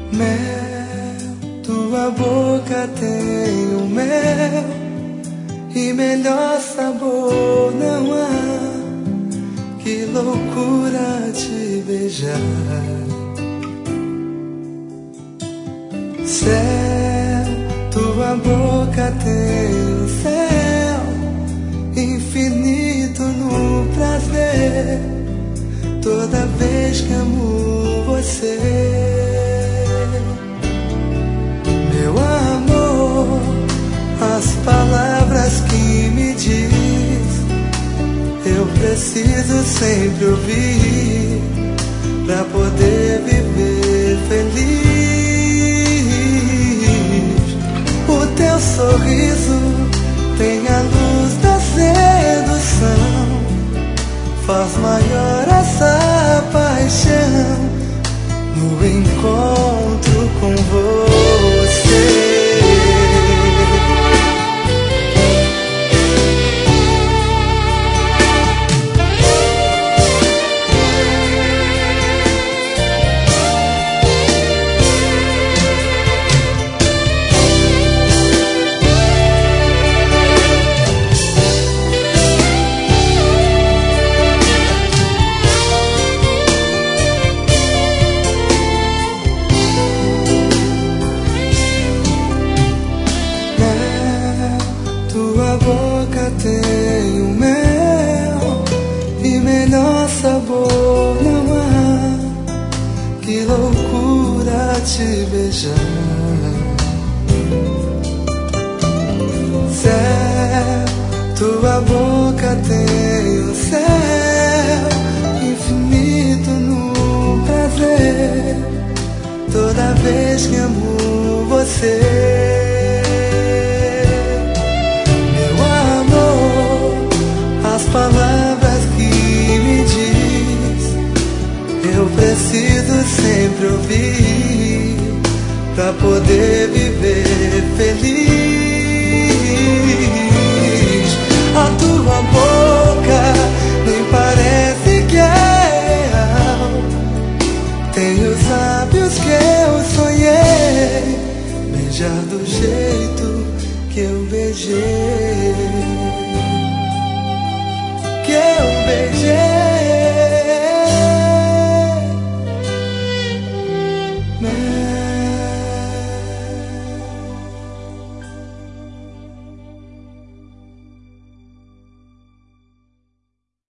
Mel, tua boca tem o mel e melhor sabor não há. Que loucura te beijar. Céu, tua boca tem o céu infinito no prazer. Toda vez que amo você, meu amor, as palavras que me diz, eu preciso sempre ouvir pra poder viver feliz. O teu sorriso tem a luz da sedução, faz maior essa paixão no encontro com você. Tua boca tem o mel e melhor sabor não há. Que loucura te beijar. Céu, tua boca tem o céu infinito no prazer. Toda vez que amo você, as palavras que me diz, eu preciso sempre ouvir pra poder viver feliz. A tua boca nem parece que é real, tem os lábios que eu sonhei beijar do jeito que eu beijei. Que eu beijei.